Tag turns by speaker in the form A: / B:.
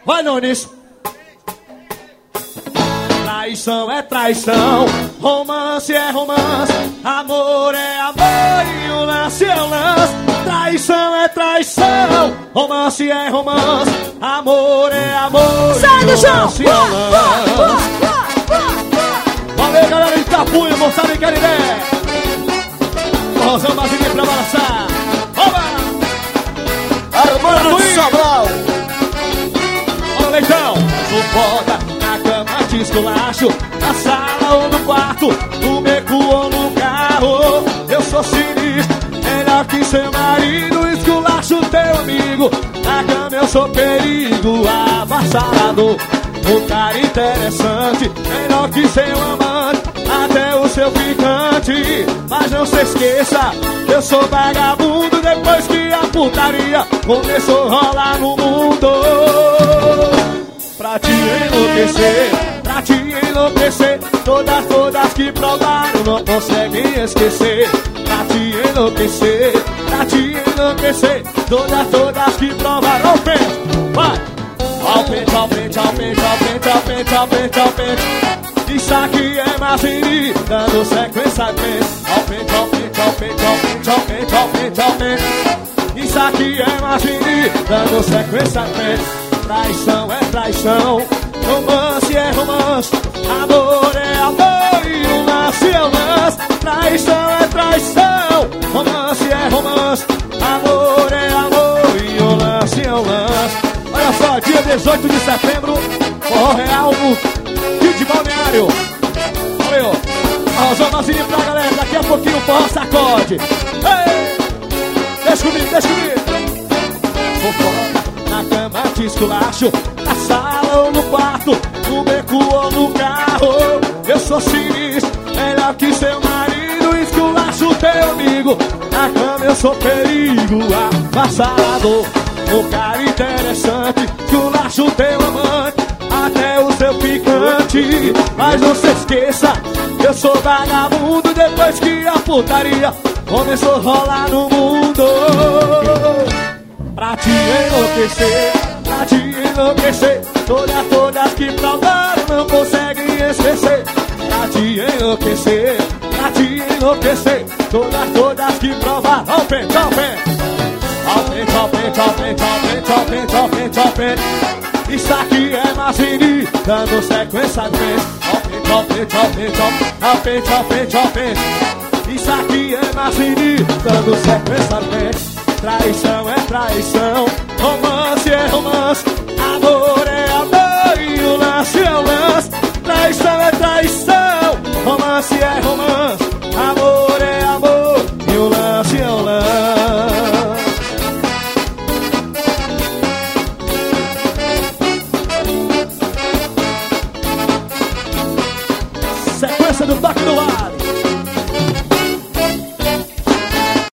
A: Vai, Nunes. Traição é traição, romance é romance, amor é amor e o lance é o lance. Traição é traição, romance é romance, amor é amor.
B: Sai do chão!
A: Valeu, galera de Itapuã, moçada em Canindé. Rosão Basílio pra balançar. Oba!
C: Armando de Sobral.
A: Olha o Leitão. Sufoca na cama de esculacho, na sala ou no quarto, no beco ou no carro. Eu sou sinistro, melhor que seu marido. Esculacho teu amigo, na cama eu sou perigo. Avassalador, um cara interessante, melhor que seu amante, até o seu ficante. Mas não se esqueça, eu sou vagabundo. Depois que a putaria começou a rolar no mundo, pra te enlouquecer, todas que provaram não conseguem esquecer. Pra te enlouquecer, todas que provaram. Ao pente, vai! Ao pente, ao pente, ao pente, ao pente, ao pente, ao pente, ao pente. Isso aqui é Mazini, dando sequência ao pente. Ao pente, ao pente, ao pente, ao pente, ao pente, ao pente, ao pente. Isso aqui é Mazini, dando sequência ao pente. Traição é traição, romance é romance, amor é amor e o lance é o lance. Traição é traição, romance é romance, amor é amor e o lance é o lance. Olha só, dia 18 de setembro, Forró Real no Rio de Balneário. Valeu! Rosão Basílio pra galera, daqui a pouquinho o forró sacode. Ei! Deixa comigo, deixa comigo. Fofoca na cama de esculacho, na sala ou no quarto, no beco ou no carro. Eu sou sinistro, melhor que seu marido. Esculacho teu amigo, na cama eu sou perigo. Avassalador, um cara interessante, esculacho teu amante, até o seu picante. Mas não se esqueça, eu sou vagabundo. Depois que a putaria começou a rolar no mundo, pra te enlouquecer, todas que provaram não conseguem esquecer. Pra te enlouquecer, todas que provaram. Ao pente, ao pente, ao pente, ao pente, ao pente, ao pente, ao pente, ao pente, ao pente. Isso aqui é Mazini, dando sequência ao pente. Ao pente, ao pente, ao pente, ao pente, ao pente, ao pente. Isso aqui é Mazini, dando sequência ao pente. Traição é traição, romance é romance, amor é amor e o lance é o lance. Traição é traição, romance é romance, amor é amor e o lance é o lance. Sequência do Toque do Vale.